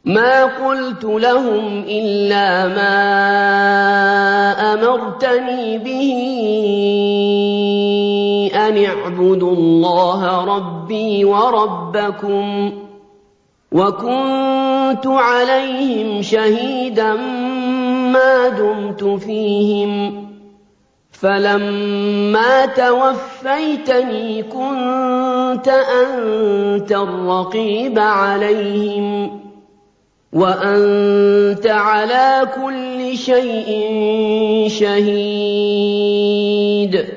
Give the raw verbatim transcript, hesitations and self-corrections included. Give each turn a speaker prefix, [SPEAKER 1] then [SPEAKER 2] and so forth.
[SPEAKER 1] مَا قُلْتُ لَهُمْ إِلَّا مَا أَمَرْتَنِي بِهِ أَنِ اعْبُدُوا اللَّهَ رَبِّي وَرَبَّكُمْ ۚ وَكُنتُ عَلَيْهِمْ شَهِيدًا مَّا دُمْتُ فِيهِمْ ۖ فَلَمَّا تَوَفَّيْتَنِي كُنتَ أَنتَ الرَّقِيبَ عَلَيْهِمْ ۚ وَأَنتَ عَلَىٰ كُلِّ شَيْءٍ شَهِيدٌ